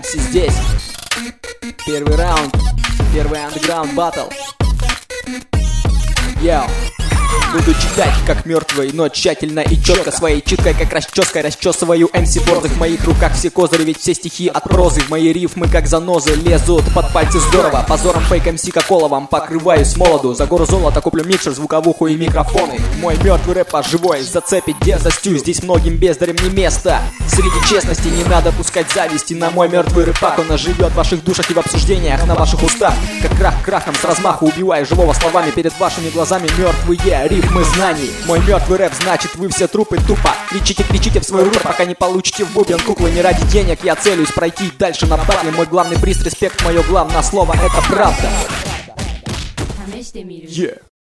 MC здесь. Первый раунд, первый андеграунд баттл. Йоу. Буду читать, как мертвый, но тщательно и четко. Своей читкой, как расческой, расчесываю MC-борды. В моих руках все козыри, ведь все стихи от прозы. В мои рифмы, как занозы, лезут под пальцы здорово. Позором фейк MC Коколовым покрываюсь молоду. За гору золота куплю микшер, звуковуху и микрофоны. Мой мертвый рэп поживой зацепит дерзостью. Здесь многим бездарям не место. Среди честности не надо пускать зависти на мой мертвый рэпак. Он оживет в ваших душах и в обсуждениях на ваших устах. Как крах крахом с размаху убивая живого словами. Перед вашими глазами мертвые рифмы знаний. Мой мертвый рэп значит вы все трупы тупо. Кричите, кричите в свой рупор, пока не получите в бубен куклы. Не ради денег я целюсь пройти дальше на батле. Мой главный приз, респект, мое главное слово — это правда.